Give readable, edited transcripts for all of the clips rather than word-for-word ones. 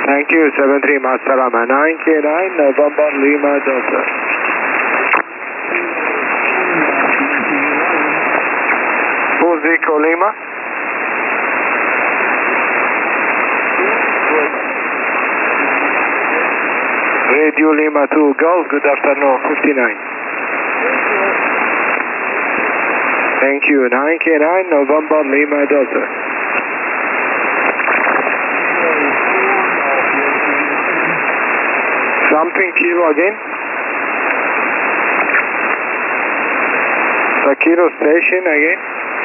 Thank you, 73 Masalama, 9K9, November Lima Delta. Who's Eco Lima? Radio Lima 2 Golf, good afternoon, 59. Thank you, 9K9, November Lima Delta. Something Kilo again? The Kilo station again?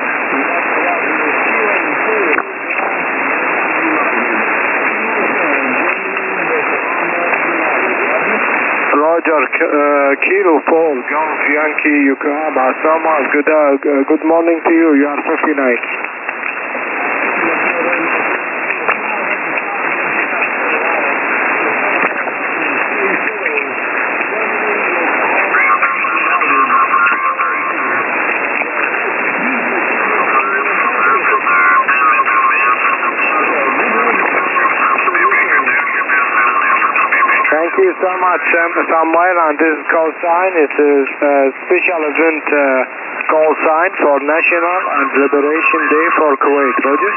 Roger, Kilo Paul, Golf Yankee Yokohama, Sama, good morning to you, you are 59. Thank you so much, Samuel, and this call sign is a special event call sign for National and Liberation Day for Kuwait. Roger?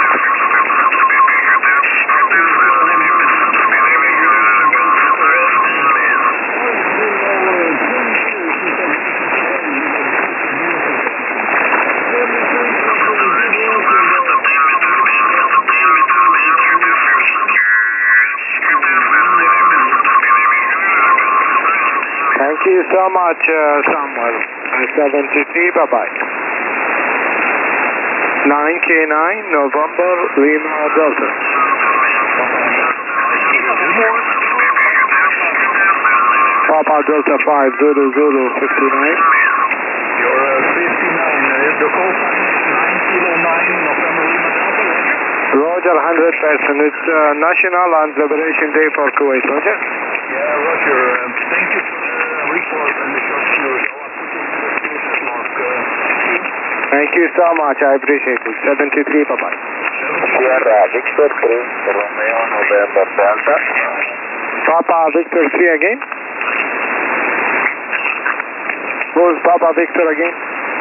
Thank you so much, Samuel. 73, bye-bye. 9K9, November, Lima, Delta. Papa Delta 5, Zulu, Zulu, 59. You're 59, the call sign is 909, November, Lima, Delta. Roger, 100%. It's National and Liberation Day for Kuwait, Roger? Yeah, Roger. Thank you for the report and the short news. Thank you so much, I appreciate it. 73, bye-bye. Sierra Victor 3, Romeo November Delta. Papa Victor 3 again? Who's Papa Victor again?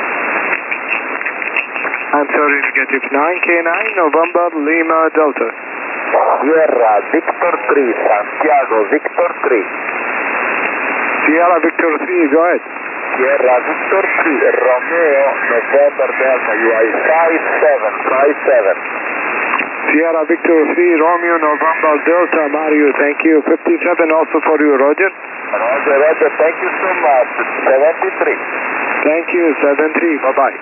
I'm sorry, negative. 9K9, November, Lima, Delta. Sierra Victor 3, Santiago Victor 3. Sierra Victor 3, go ahead. Sierra Victor 3, Romeo November Delta, UI 5757. Sierra Victor 3, Romeo November Delta, Mario, thank you. 57 also for you, Roger. Roger, Roger, thank you so much. 73. Thank you, 73, bye-bye.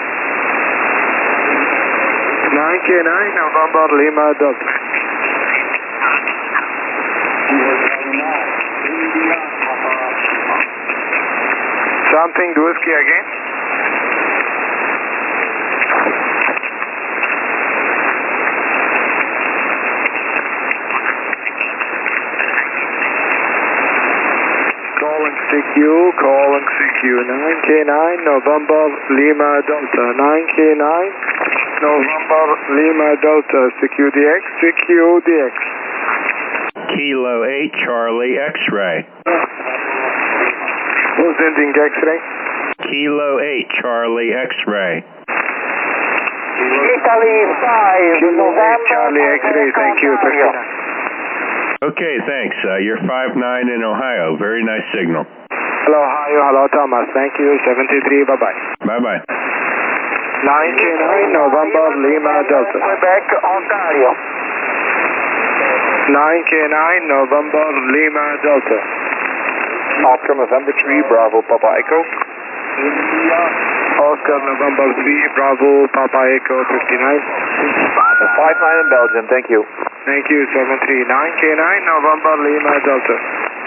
9K9, November, Lima, Delta. Something whiskey again? Calling CQ, 9K9, November, Lima, Delta. 9K9, November, Lima, Delta, CQDX, CQDX. Kilo 8, Charlie, X-ray. Who's ending X-ray? Kilo 8, Charlie, X-ray. Italy 5, Kilo 8, November. Charlie, X-ray, thank you, 59. Okay, thanks. You're 5-9 in Ohio. Very nice signal. Hello, Ohio. Hello, Thomas. Thank you, 73, bye-bye. Bye-bye. 9K9, November, Lima, Delta. Quebec, Ontario. 9K9, November, Lima, Delta. Oscar November 3, Bravo, Papa Echo. Oscar, November 3, Bravo, Papa Echo, 59. 59 in Belgium, thank you. Thank you, 73. 9K9, November, Lima, Delta.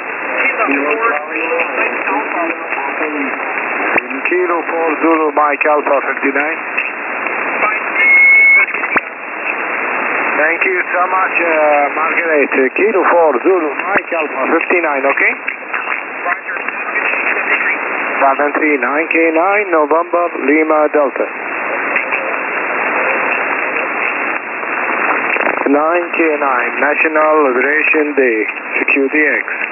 Kilo 4, Zulu, Mike Alpha, 59. Thank you so much, Margaret. Kilo 4, Zulu, Mike Alpha, 59, okay? 73, 9K9, November, Lima, Delta. 9K9, National Liberation Day, QTX.